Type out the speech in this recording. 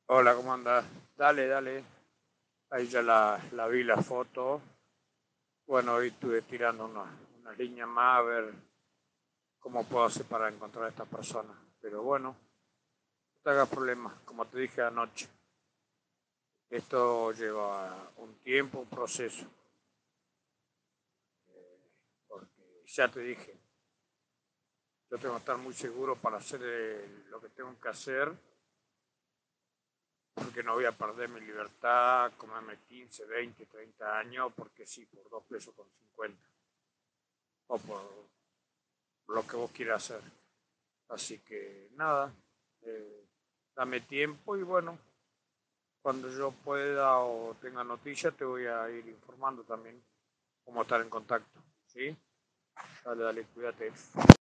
Hola, ¿cómo andás? Dale, dale. Ahí ya la vi la foto. Bueno, hoy estuve tirando una línea más a ver cómo puedo hacer para encontrar a esta persona. Pero bueno, no te hagas problemas. Como te dije anoche, esto lleva un tiempo, un proceso. Porque ya te dije, yo tengo que estar muy seguro para hacer lo que tengo que hacer. Porque no voy a perder mi libertad, comerme 15, 20, 30 años, porque sí, por 2 pesos con 50. O por lo que vos quieras hacer. Así que nada, eh, dame tiempo y bueno, cuando yo pueda o tenga noticias te voy a ir informando también cómo estar en contacto. ¿Sí? Dale, dale, cuídate.